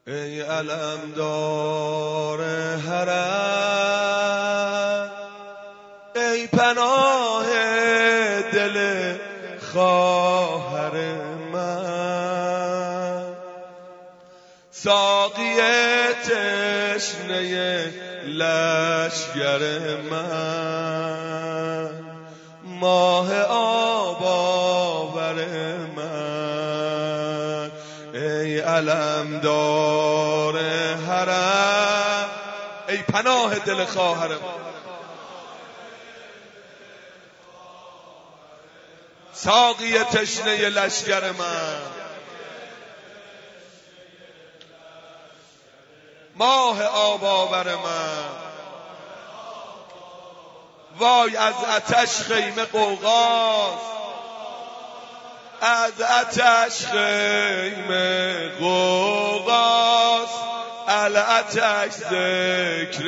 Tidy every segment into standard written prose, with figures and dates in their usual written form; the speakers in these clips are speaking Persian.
ای علمدار حرم، ای پناه دل خواهر من، ساقی تشنه لشگر من، ماه آب آور من، ای علمدار حرم، ای پناه دل خواهر من، ساقی تشنه لشگر من، ماه آب آور من. وای از آتش خیمه غوغاست، از آتش خیمه غوغاست، الاتش ذکر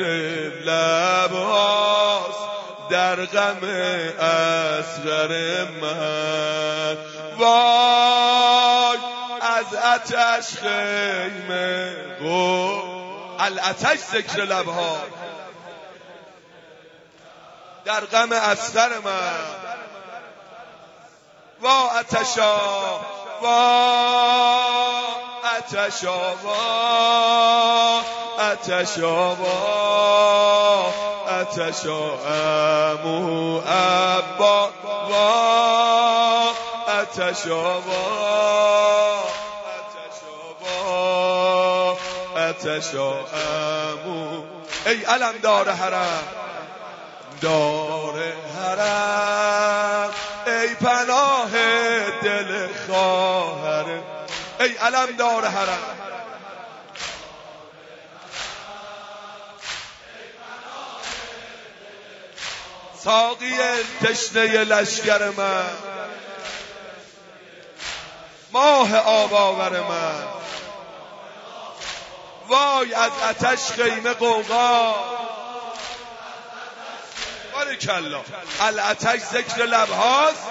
لبهاست در غم اصغر من. وای از آتش خیمه الاتش ذکر لبها در غم اصغر من. وا آتشا وا آتشا وا آتشا وا آتشا عمو عبا وا آتشا وا آتشا عمو. ای علمدار حرم، دار حرم، ای پناه دل خواهر، ای علمدار حرم، ساقی تشنه لشگر من، ماه آب آور من. وای از آتش خیمه غوغا، بارکالله، الاتش ذکر لبهاست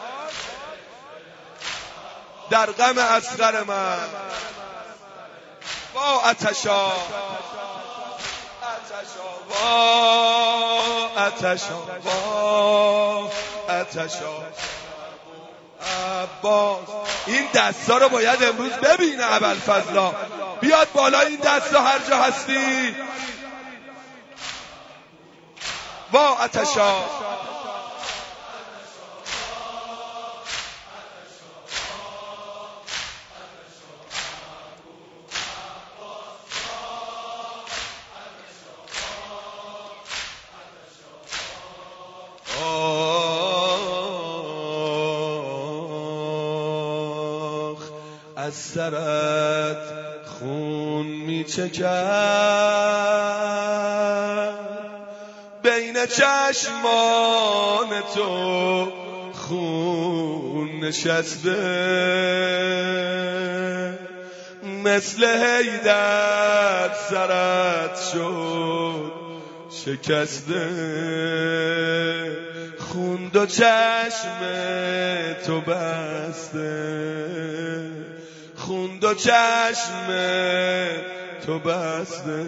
در غم اصغر من. وا آتشا وا آتشا وا آتشا عباس. این دستا رو باید امروز ببینه ابوالفضلا، بیاد بالا این دستا هر جا هستی. وا آتشا از سرت خون میچکد، بین چشمان تو خون نشسته، مثل حیدر سرت شد شکسته، خون دو چشم تو بسته، خون دو چشم تو بسته.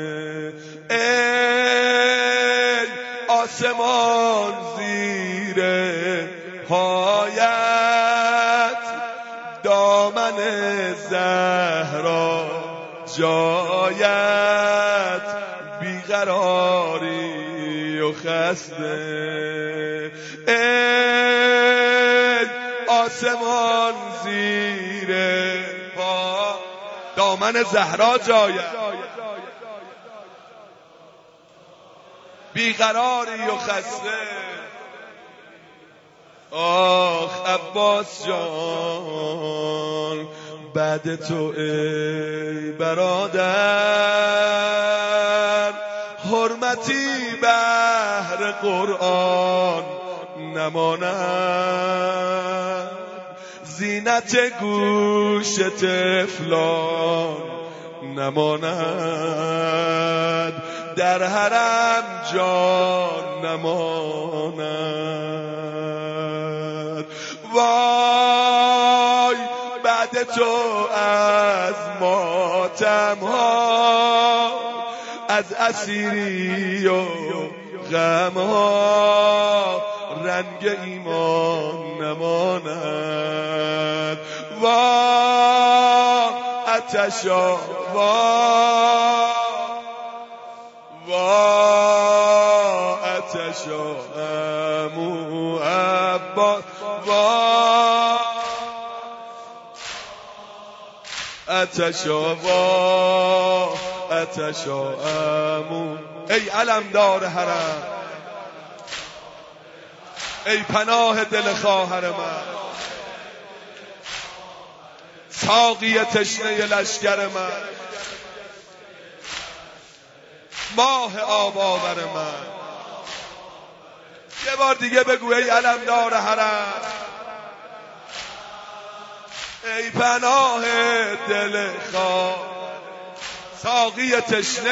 ای آسمان زیر پایت، دامن زهرا جایت، بیقراری و خسته. ای آسمان زیر پا، دامن زهرا جایت، بیقراری و خسته. آخ عباس جان بعد تو ای برادر، حرمتی بهر قرآن نماند، زینت گوش طفلان نماند، در حرم جان نماند. وای بعد تو از ماتم ها، از اسیری و غم ها رنگ ایمان نماند. وا آتشا وا آتشا عمو عباس، وا آتشا وا آتشا عمو. ای علمدار حرم، ای پناه دل خواهر من، ساقی تشنه لشکر من، ماه آب آور من. یه بار دیگه بگو ای علمدار حرم، ای پناه دل خواهر، ساقی تشنه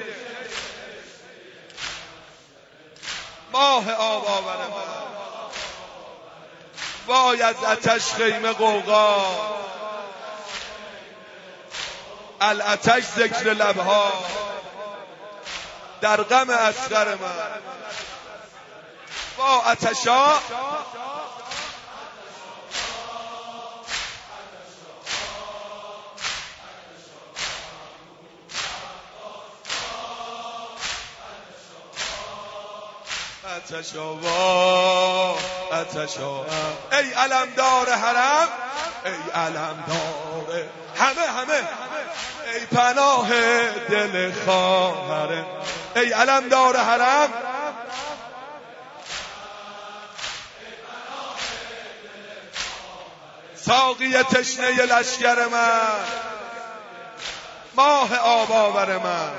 ماه آب آور من. وای از آتش خیمه غوغا، الاتش ذکر لبها در غم اصغر من. وا آتشا آتشا وا آتشا. ای علمدار حرم، ای علمدار همه، ای پناه دل خواهر، ای علمدار حرم، ساقی تشنه لشکر من، ماه آب آور من.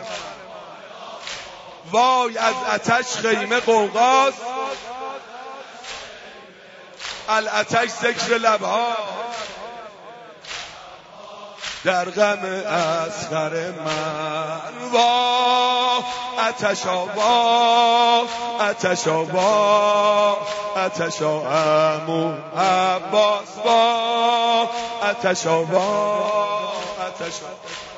وای از آتش خیمه غوغاست، الاتش ذکر لبها در غم اصغر من. وا آتشا وا آتشا وا آتشا عمو عباس، وا آتشا وا آتشا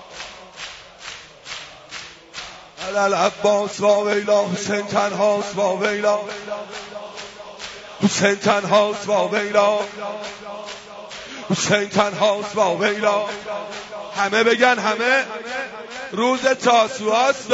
العباس وا ویلا. حسین تنهاست وا ویلا، حسین تنهاست وا ویلا، حسین تنهاست وا ویلا. همه بگن همه، روز تاسوعاست.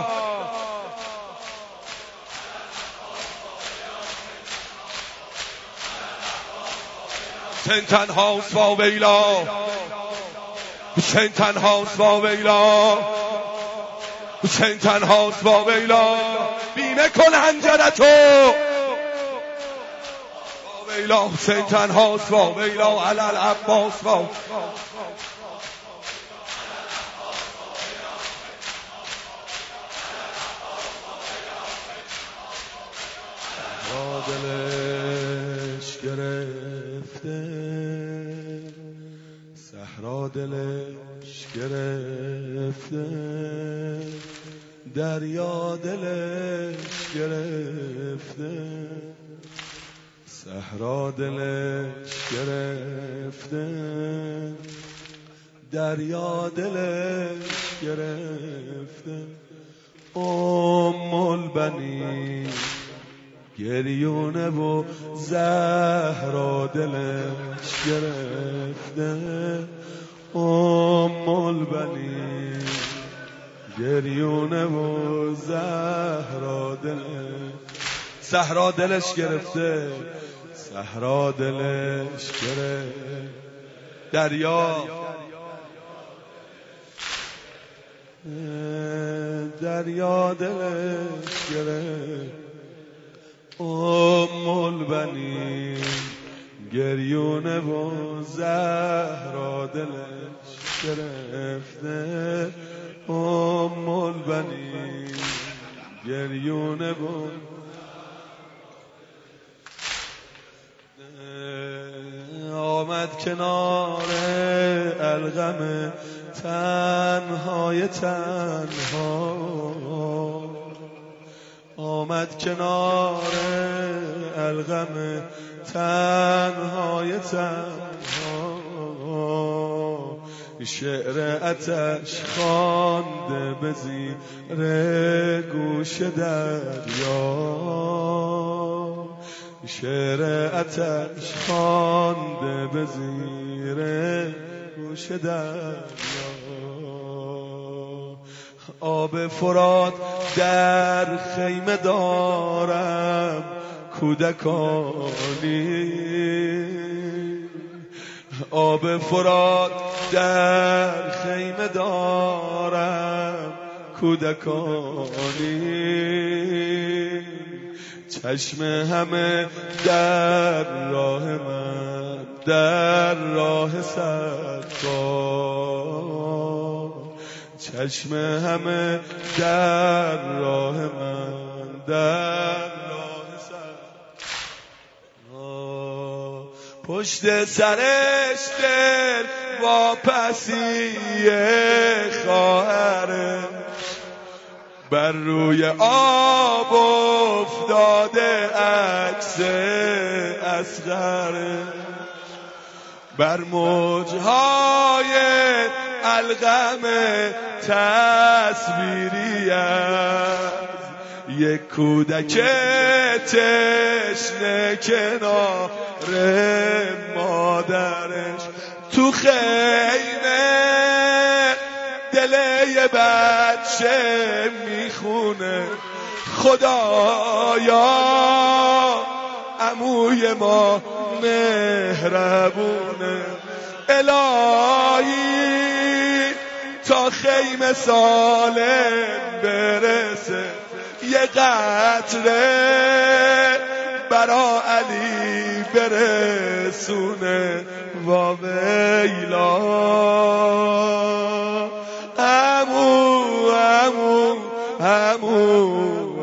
حسین تنهاست وا ویلا، حسین تنهاست وا ویلا، حسین تنهاست وا ویلا. بیمه کن حنجرتو وا ویلا، حسین تنهاست وا ویلا، علی العباس وا. دلش گرفته، صحرا دلش گرفته، دریا دلش گرفته، صحرا دلش گرفته، دریا دلش گرفته. البنی گریونه و زهرا دلش گرفته، البنی گریونه و زهرا دلش، صحرا دلش گرفته، صحرا دلش گرفته، دریا دلش گرفته. البنی گریونه و زهرا دلش گرفته، البنی گریونه و آمد کنار الغم تنهای تنها، آمد کنار الغم تنهای تنها. شعر آتش خوانده به زیر گوش دریا، شعر آتش خوانده به زیر گوش دریا. آب فرات در خیمه دارم کودکانی، آب فرات در خیمه دارم کودکانی، چشم همه در راه من، در راه سرکار، چشم همه در راه من، در راه سرکار. پشت سرش دل واپسی خواهره، بر روی آب افتاده عکس اصغره، بر موجهای القم تصویری از یک کودک تشنه کنار مادرش. تو خیمه دل یه بچه میخونه، خدایا عموی ما مهربونه، الهی تا خیمه سالم برسه، یه قطره برا علی برسونه. وا ویلا عمو عمو عمو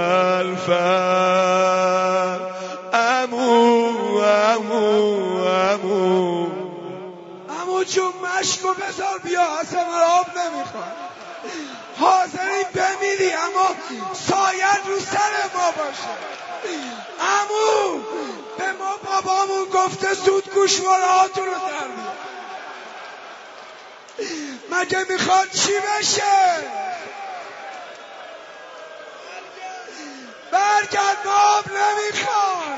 ابوالفضل، عمو عمو عمو عمو جون مشکو بذار بیا، اصلا آب نمیخواد، حاضری بمیری اما سایت رو سر ما باشه. عمو به ما بابامون گفته زود گوشواره هاتون رو در بیار. مگه میخواد چی بشه؟ برگرد، ما آب نمیخواد.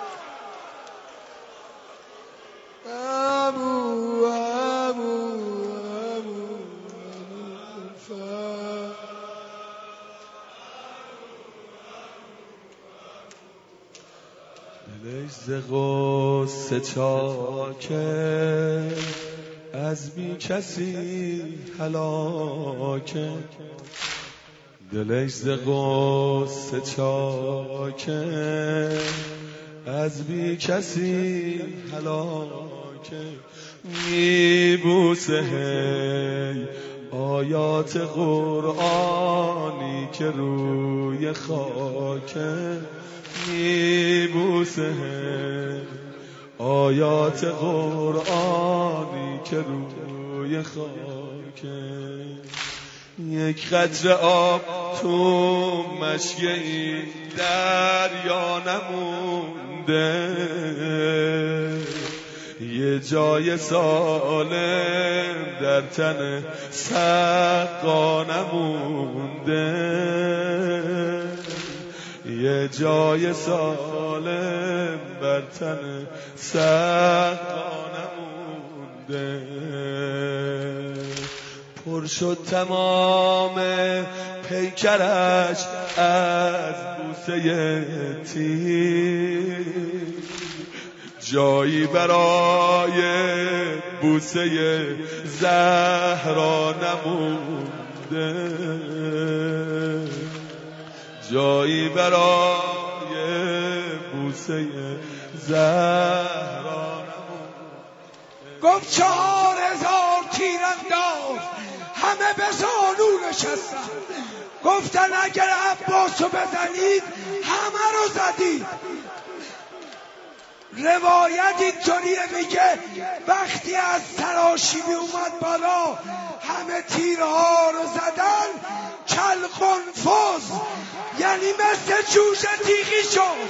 عمو عمو عمو دلش ز غصه چاکه، از بی کسی هلاکه، دلش ز غصه چاکه، از بی کسی هلاکه. میبوسه هی آیات قرآنی که روی خاکه، میبوسه آیات قرآنی که روی خاکه. یک قطره آب تو مشیه این دریا نمونده، یه جای سالم در تن سقا نمونده، یه جای سالم بر تن سقا نمونده. پر شد تمام پیکرش از بوسه تیر، جایی برای بوسه زهرا نمونده، جایی برای بوسه زهرا نمونده. گفت 4000 تیرانداز همه به زانو نشستن، گفتن اگر عباسو بزنید همه رو زدید. روایت اینطوریه میگه وقتی از سراشیبی اومد بالا همه تیرها رو زدن، کلقنفذ یعنی مثل جوجه تیغی شد.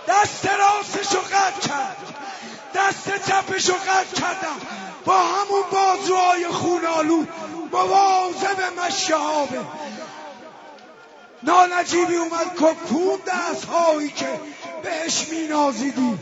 دست راستشو قطع کرد، دست چپشو قطع کردم، با همون بازوهای خونالود مواظب مشیابه. نانجیبی اومد کن دست هایی که بهش می نازیدی.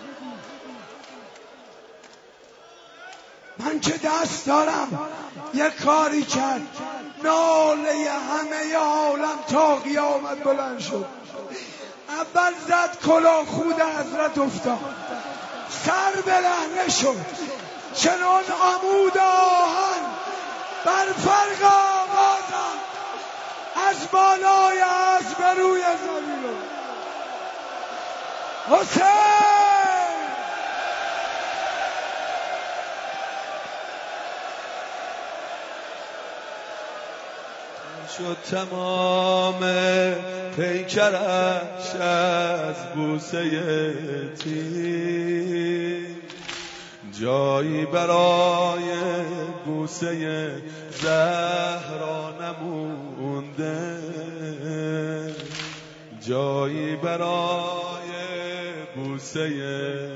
من که دست دارم یه کاری کرد، ناله همه عالم تا قیامت بلند شد. اول زد کلاه خود حضرت افتاد، سر برهنه شد، چنان عمود آهن بر فرق آغازم از بالای اسب روی زمین. حسین شد تمام پیکرش از بوسه تیر، جایی برای بوسه زهرا نمونده، جایی برای بوسه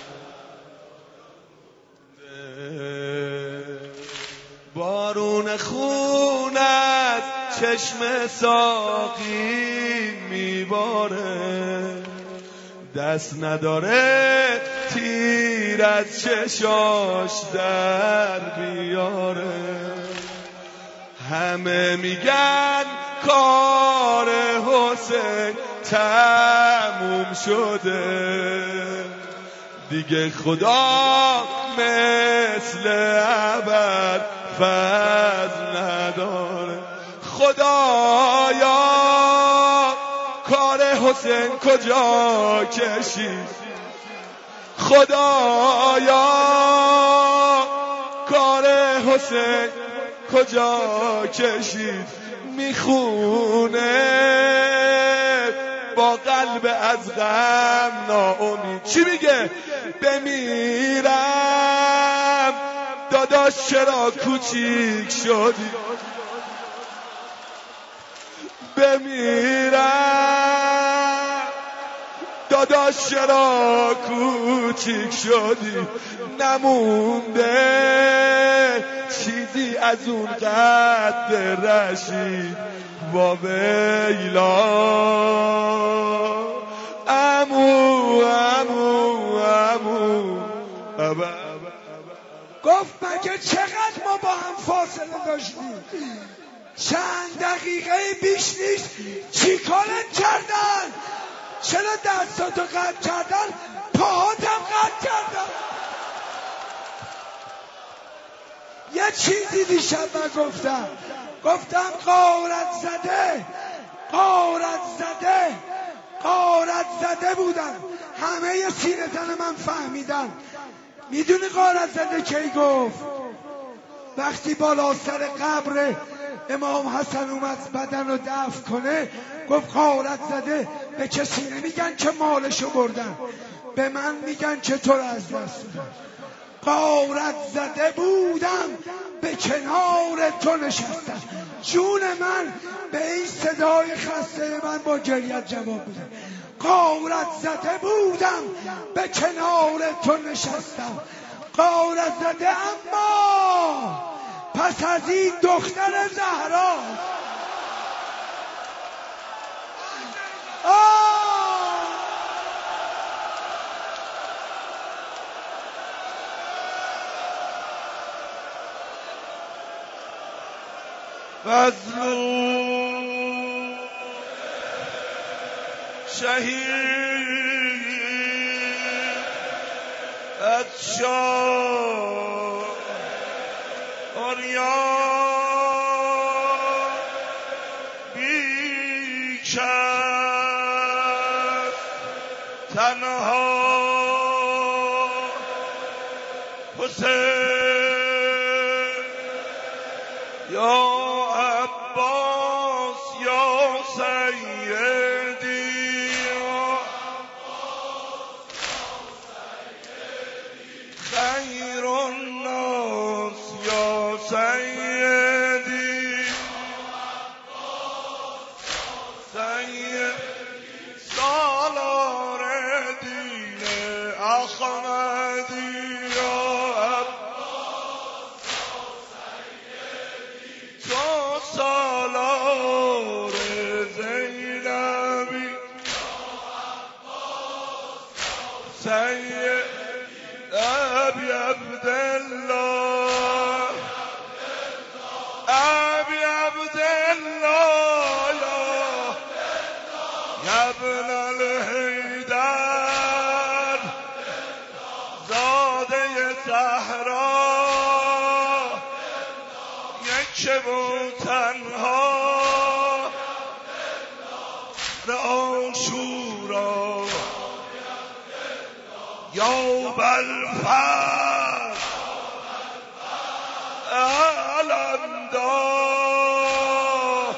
بارون خون از چشم ساقی میباره، دست نداره تیر از چشاش در بیاره. همه میگن کار حسین تموم شده، دیگه خدا مثل ابد فضل نداره. خدایا کار حسین کجا کشید، خدایا کار حسین کجا کشید. میخونه با قلب از غم ناامید، چی میگه؟ بمیرم داداش چرا کوچیک شدی، بمیرم داداش چرا کوچیک شدی. نمونده چیزی از اون قد رشید با ویلا. امو گفت مگه چقدر ما با هم فاصله داشتیم؟ چند دقیقه بیش نیست. چی کارت کردن؟ چرا دستاتو قطع کردن؟ پاهاتم قطع کردن. یه چیزی دیشب من گفتم غارت زده بودن. همه سینه تن من فهمیدن. میدونی غارت زده کی گفت؟ وقتی بالا سر قبر امام حسن اومد بدن رو دفن کنه، گفت غارت زده. به کسی نمیگن که مالشو بردن، به من میگن که تو رو از دست دادن. غارت زده بودم به کنار تو نشستم. جون من به این صدای خسته من با گریت جواب بده. غارت زده بودم به کنار تو نشستم. غارت زده اما پس از این دختر زهرا. فضل شهید از شاه آریا بیکس تنها حسین یا عباس یا سیدی خیر الناس یا سیدی سالار سید ابی عبدالله ابی عبدالله یا ابن الحیدر زاده زهرا یک و تنها عاشورا یوم الفرد علمدار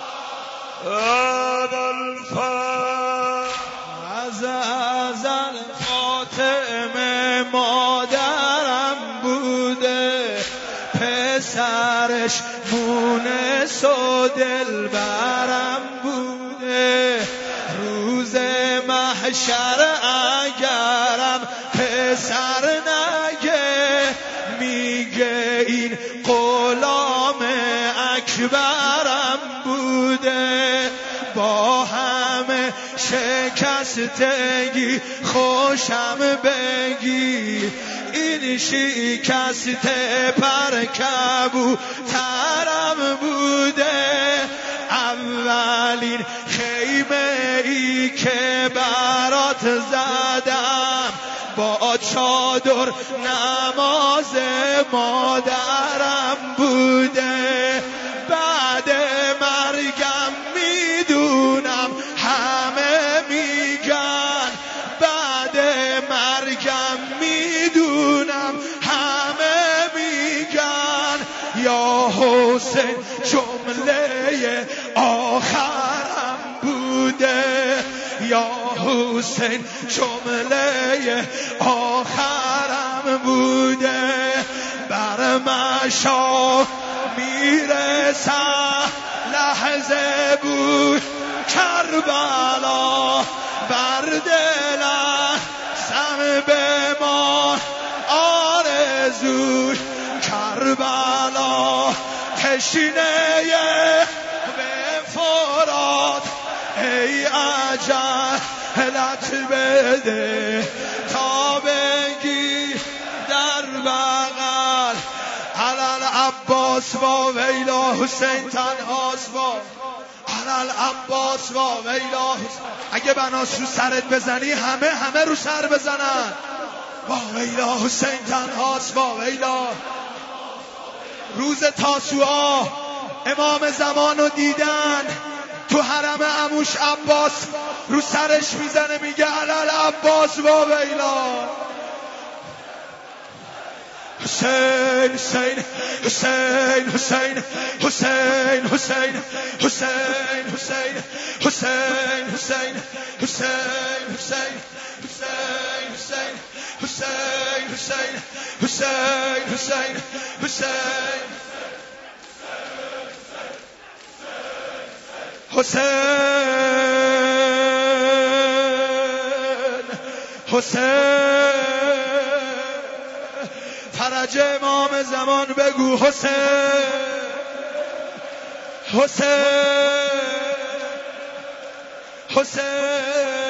الفرد از ازل فاطمه مادرم بوده، پسرش مونس و دلبرم بوده. روز محشر اگرم پسر نگه، میگه این غلام اکبرم بوده. با همه شکستگی خوشم بگی، این شکست پرکبو ترم بوده. اولین خیمه ای که برات زدم، با چادر نماز مادرم بوده. بعد مرگم میدونم همه میگن، بعد مرگم میدونم همه میگن، یا حسین جمله آخرم بوده. یا حسین جمله آخرم بوده. بر مشا میرسم لحظه بود کربلا، بر دلم سم بمان آرزوی کربلا. تشنه به فرات ای عجلت بده، تا بگی در بغل علل عباس و ویلا حسین تنهاست و علل عباس و ویلا حسین. اگه بناس رو سرت بزنی همه رو سر بزنن. و ویلا حسین تنهاست و ویلا. روز تاسوعا امام زمان رو دیدن تو حرم عموش عباس، رو سرش میزنه میگه علل عباس و ویلا. حسین حسین حسین حسین حسین حسین حسین حسین حسین حسین حسین حسین حسین حسین حسین حسین حسین حسین فرج امام زمان بگو حسین حسین حسین